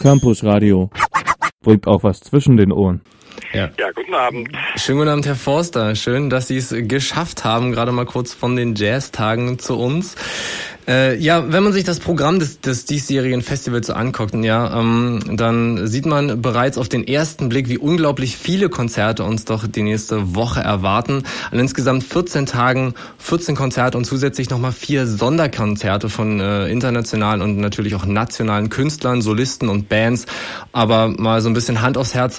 Campus Radio. Bringt auch was zwischen den Ohren. Ja, guten Abend. Schönen guten Abend, Herr Forster. Schön, dass Sie es geschafft haben, gerade mal kurz von den Jazztagen zu uns. Wenn man sich das Programm des diesjährigen Festivals so anguckt, dann sieht man bereits auf den ersten Blick, wie unglaublich viele Konzerte uns doch die nächste Woche erwarten. An insgesamt 14 Tagen 14 Konzerte und zusätzlich nochmal 4 Sonderkonzerte von internationalen und natürlich auch nationalen Künstlern, Solisten und Bands. Aber mal so ein bisschen Hand aufs Herz,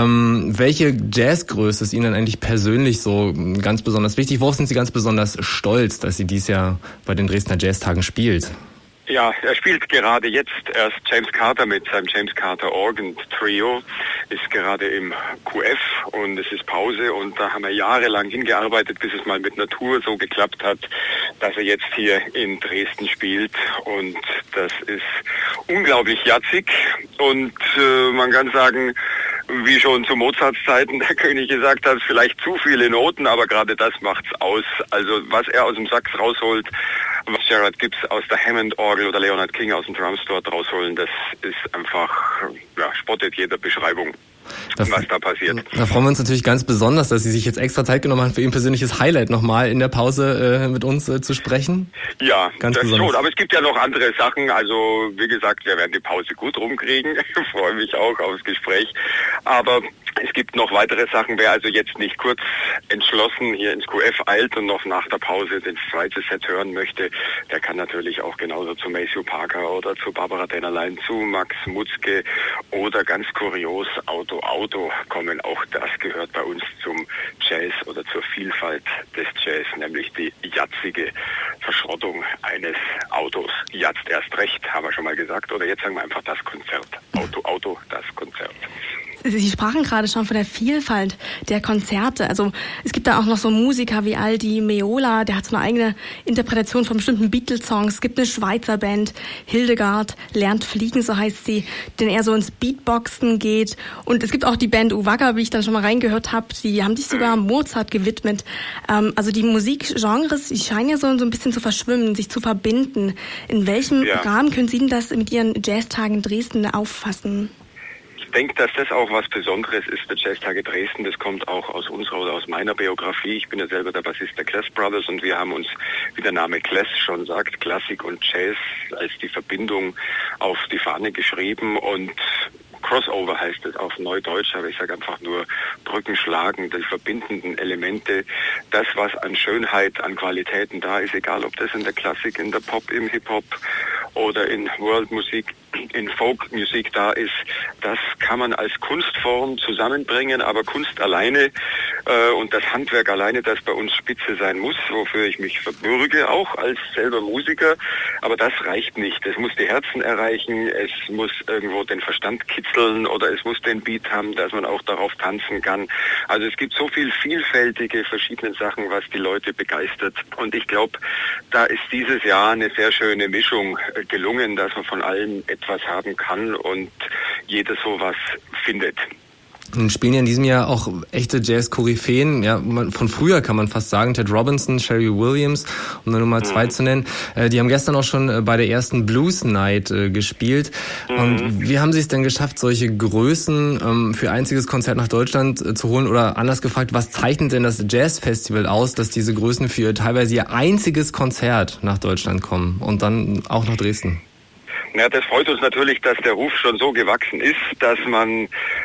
welche Jazzgröße ist Ihnen eigentlich persönlich so ganz besonders wichtig? Worauf sind Sie ganz besonders stolz, dass Sie dies Jahr bei den Dresdner Jazztagen spielt? Ja, er spielt gerade jetzt erst James Carter mit seinem James Carter Organ Trio, ist gerade im QF und es ist Pause und da haben wir jahrelang hingearbeitet, bis es mal mit Natur so geklappt hat, dass er jetzt hier in Dresden spielt und das ist unglaublich jazzig und man kann sagen, wie schon zu Mozarts Zeiten der König gesagt hat, vielleicht zu viele Noten, aber gerade das macht's aus. Also was er aus dem Sax rausholt, was Gerard Gibbs aus der Hammond-Orgel oder Leonard King aus dem Drumstore rausholen, das ist einfach, spottet jeder Beschreibung, was da passiert. Da freuen wir uns natürlich ganz besonders, dass Sie sich jetzt extra Zeit genommen haben, für Ihr persönliches Highlight nochmal in der Pause mit uns zu sprechen. Ja, ganz das besonders. Schon, aber es gibt ja noch andere Sachen, also wie gesagt, wir werden die Pause gut rumkriegen, ich freue mich auch aufs Gespräch, aber es gibt noch weitere Sachen, wer also jetzt nicht kurz entschlossen hier ins QF eilt und noch nach der Pause den zweiten Set hören möchte, der kann natürlich auch genauso zu Maceo Parker oder zu Barbara Dennerlein, zu Max Mutzke oder ganz kurios Auto kommen. Auch das gehört bei uns zum Jazz oder zur Vielfalt des Jazz, nämlich die jazzige Verschrottung eines Autos. Jazzt erst recht, haben wir schon mal gesagt, oder jetzt sagen wir einfach das Konzert. Auto, das Konzert. Sie sprachen gerade schon von der Vielfalt der Konzerte. Also es gibt da auch noch so Musiker wie Aldi Meola, der hat so eine eigene Interpretation von bestimmten Beatles-Songs. Es gibt eine Schweizer Band, Hildegard lernt fliegen, so heißt sie, den eher so ins Beatboxen geht. Und es gibt auch die Band Uwaga, wie ich dann schon mal reingehört habe, die haben sich sogar Mozart gewidmet. Also die Musikgenres, die scheinen ja so ein bisschen zu verschwimmen, sich zu verbinden. In welchem Rahmen können Sie denn das mit Ihren Jazztagen in Dresden auffassen? Ich denke, dass das auch was Besonderes ist, der Jazztage Dresden. Das kommt auch aus unserer oder aus meiner Biografie. Ich bin ja selber der Bassist der Class Brothers und wir haben uns, wie der Name Class schon sagt, Klassik und Jazz als die Verbindung auf die Fahne geschrieben und Crossover heißt es auf Neudeutsch, aber ich sage einfach nur Brücken schlagen, die verbindenden Elemente, das, was an Schönheit, an Qualitäten da ist, egal ob das in der Klassik, in der Pop, im Hip-Hop oder in World-Musik, in Folk-Musik da ist, das kann man als Kunstform zusammenbringen, aber Kunst alleine und das Handwerk alleine, das bei uns Spitze sein muss, wofür ich mich verbürge, auch als selber Musiker, aber das reicht nicht. Es muss die Herzen erreichen, es muss irgendwo den Verstand kitzeln oder es muss den Beat haben, dass man auch darauf tanzen kann. Also es gibt so viel vielfältige verschiedene Sachen, was die Leute begeistert und ich glaube, da ist dieses Jahr eine sehr schöne Mischung gelungen, dass man von allem etwas haben kann und jeder sowas findet. Nun spielen ja in diesem Jahr auch echte Jazz-Koryphäen, von früher kann man fast sagen, Ted Robinson, Sherry Williams, um nur mal 2 zu nennen. Die haben gestern auch schon bei der ersten Blues Night gespielt. Und wie haben Sie es denn geschafft, solche Größen für einziges Konzert nach Deutschland zu holen? Oder anders gefragt, was zeichnet denn das Jazz-Festival aus, dass diese Größen für teilweise ihr einziges Konzert nach Deutschland kommen und dann auch nach Dresden? Ja, das freut uns natürlich, dass der Ruf schon so gewachsen ist, dass man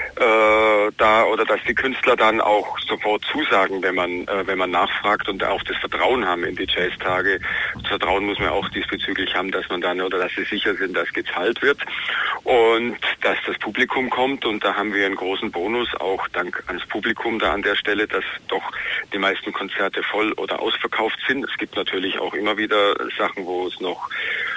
dass die Künstler dann auch sofort zusagen, wenn man nachfragt und auch das Vertrauen haben in die Jazztage. Das Vertrauen muss man auch diesbezüglich haben, dass man dann oder dass sie sicher sind, dass gezahlt wird und dass das Publikum kommt und da haben wir einen großen Bonus, auch dank ans Publikum da an der Stelle, dass doch die meisten Konzerte voll oder ausverkauft sind. Es gibt natürlich auch immer wieder Sachen, wo es noch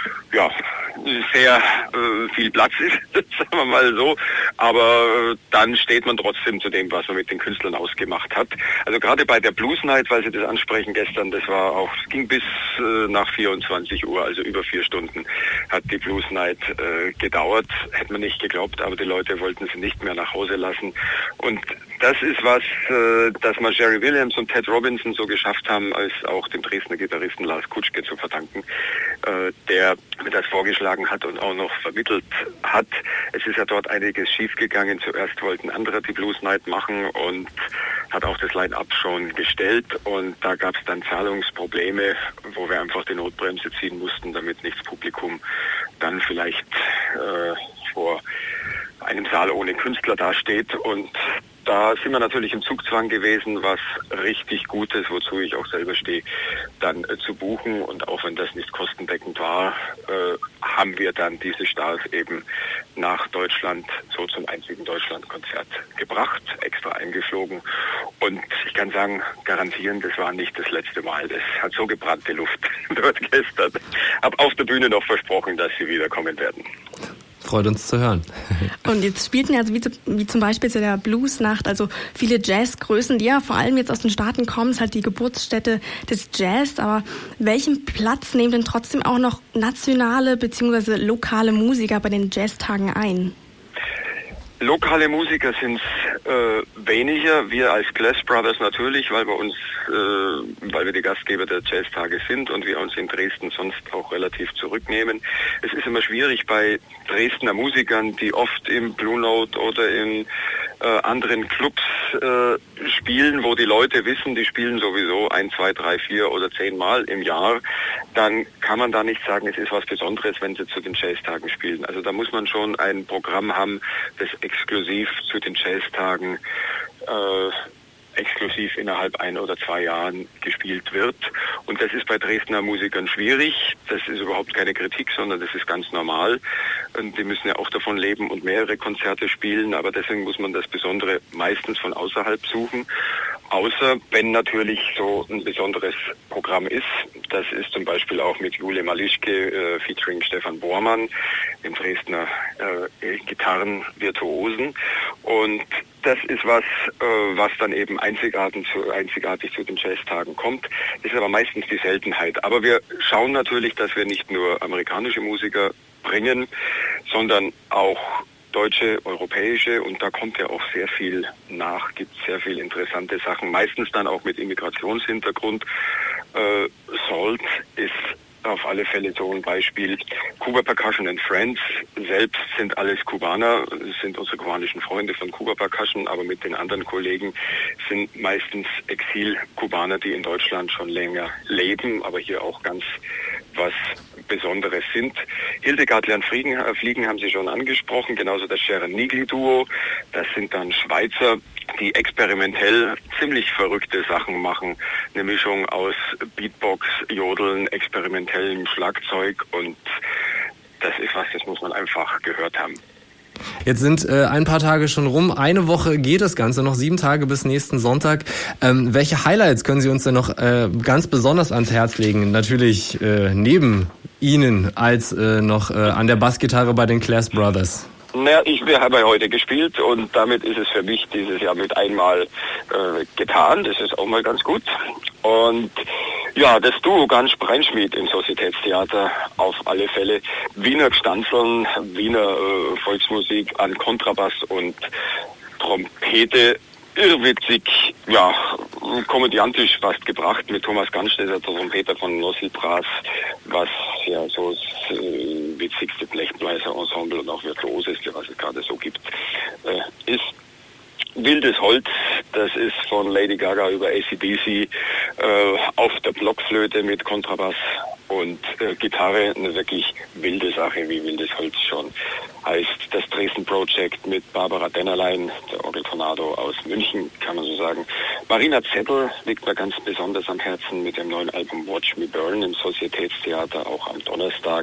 sehr viel Platz ist, sagen wir mal so, aber dann steht man trotzdem zu dem, was man mit den Künstlern ausgemacht hat. Also gerade bei der Blues Night, weil Sie das ansprechen gestern, das ging bis nach 24 Uhr, also über 4 Stunden hat die Blues Night gedauert. Hätte man nicht geglaubt, aber die Leute wollten sie nicht mehr nach Hause lassen und Das ist was, das mal Jerry Williams und Ted Robinson so geschafft haben, als auch dem Dresdner Gitarristen Lars Kutschke zu verdanken, der mir das vorgeschlagen hat und auch noch vermittelt hat. Es ist ja dort einiges schiefgegangen. Zuerst wollten andere die Blues Night machen und hat auch das Line-Up schon gestellt. Und da gab es dann Zahlungsprobleme, wo wir einfach die Notbremse ziehen mussten, damit nicht das Publikum dann vielleicht vor einem Saal ohne Künstler dasteht. Und da sind wir natürlich im Zugzwang gewesen, was richtig Gutes, wozu ich auch selber stehe, dann zu buchen. Und auch wenn das nicht kostendeckend war, haben wir dann diese Stars eben nach Deutschland, so zum einzigen Deutschlandkonzert gebracht, extra eingeflogen. Und ich kann sagen, garantieren, das war nicht das letzte Mal. Das hat so gebrannte Luft dort gestern. Hab auf der Bühne noch versprochen, dass sie wiederkommen werden. Freut uns zu hören. Und jetzt spielten ja wie zum Beispiel zu der Bluesnacht, also viele Jazzgrößen, die ja vor allem jetzt aus den Staaten kommen, ist halt die Geburtsstätte des Jazz. Aber welchen Platz nehmen denn trotzdem auch noch nationale bzw. lokale Musiker bei den Jazztagen ein? Lokale Musiker sind weniger, wir als Class Brothers natürlich, weil wir die Gastgeber der Jazztage sind und wir uns in Dresden sonst auch relativ zurücknehmen. Es ist immer schwierig bei Dresdner Musikern, die oft im Blue Note oder in anderen Clubs spielen, wo die Leute wissen, die spielen sowieso 1, 2, 3, 4 oder 10 Mal im Jahr, dann kann man da nicht sagen, es ist was Besonderes, wenn sie zu den Jazztagen spielen. Also da muss man schon ein Programm haben, das exklusiv zu den Jazztagen exklusiv innerhalb 1 oder 2 Jahren gespielt wird. Und das ist bei Dresdner Musikern schwierig. Das ist überhaupt keine Kritik, sondern das ist ganz normal. Und die müssen ja auch davon leben und mehrere Konzerte spielen. Aber deswegen muss man das Besondere meistens von außerhalb suchen. Außer wenn natürlich so ein besonderes Programm ist. Das ist zum Beispiel auch mit Jule Malischke featuring Stefan Bormann, dem Dresdner Gitarrenvirtuosen. Und das ist was dann eben einzigartig zu den Jazztagen kommt. Das ist aber meistens die Seltenheit. Aber wir schauen natürlich, dass wir nicht nur amerikanische Musiker bringen, sondern auch deutsche, europäische, und da kommt ja auch sehr viel nach, gibt sehr viel interessante Sachen, meistens dann auch mit Immigrationshintergrund. Salt ist auf alle Fälle so ein Beispiel. Cuba Percussion and Friends selbst sind alles Kubaner, sind unsere kubanischen Freunde von Cuba Percussion, aber mit den anderen Kollegen sind meistens Exil-Kubaner, die in Deutschland schon länger leben, aber hier auch ganz was Besonderes sind. Hildegard Fliegen haben Sie schon angesprochen, genauso das Sharon Nigli-Duo. Das sind dann Schweizer, die experimentell ziemlich verrückte Sachen machen. Eine Mischung aus Beatbox, Jodeln, experimentellem Schlagzeug, und das ist was, das muss man einfach gehört haben. Jetzt sind ein paar Tage schon rum. Eine Woche geht das Ganze noch, 7 Tage bis nächsten Sonntag. Welche Highlights können Sie uns denn noch ganz besonders ans Herz legen? Natürlich neben Ihnen als noch an der Bassgitarre bei den Class Brothers. Naja, wir haben ja heute gespielt und damit ist es für mich dieses Jahr mit einmal getan. Das ist auch mal ganz gut. Und ja, das Duo Ganz Breinschmied im Societätstheater auf alle Fälle. Wiener Gstanzeln, Wiener Volksmusik an Kontrabass und Trompete. Irrwitzig, ja, komödiantisch fast gebracht mit Thomas Ganstetter, der Trompeter von Nossi Brass, was ja so das witzigste Blechbläser-Ensemble und auch virtuoseste, was es gerade so gibt, ist. Wildes Holz, das ist von Lady Gaga über AC/DC auf der Blockflöte mit Kontrabass und Gitarre, eine wirklich wilde Sache, wie Wildes Holz schon heißt. Das Dresden Project mit Barbara Dennerlein, der Orgeltornado aus München, kann man so sagen. Marina Zettel liegt mir ganz besonders am Herzen mit dem neuen Album Watch Me Burn im Societätstheater, auch am Donnerstag.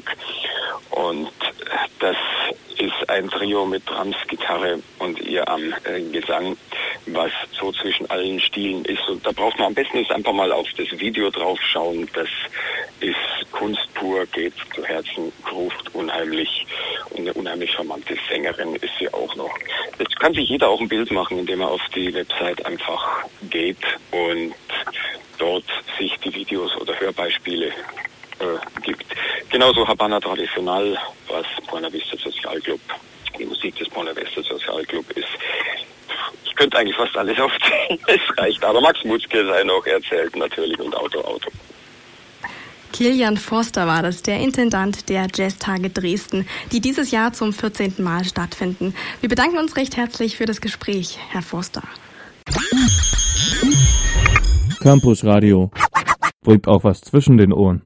Und das ist ein Trio mit Drums, Gitarre und ihr am Gesang, was so zwischen allen Stilen ist. Und da braucht man am besten jetzt einfach mal auf das Video drauf schauen. Das ist Kunst pur, geht zu Herzen, ruft unheimlich. Und eine unheimlich charmante Sängerin ist sie auch noch. Jetzt kann sich jeder auch ein Bild machen, indem er auf die Website einfach geht und dort sich die Videos oder Hörbeispiele gibt. Genauso Habana Tradicional, was Buena Vista Social Club, die Musik des Buena Vista Social Club ist. Ich könnte eigentlich fast alles aufzählen. Es reicht. Aber Max Mutzke sei noch erzählt natürlich und Auto. Kilian Forster war das, der Intendant der Jazztage Dresden, die dieses Jahr zum 14. Mal stattfinden. Wir bedanken uns recht herzlich für das Gespräch, Herr Forster. Campus Radio. Bringt auch was zwischen den Ohren.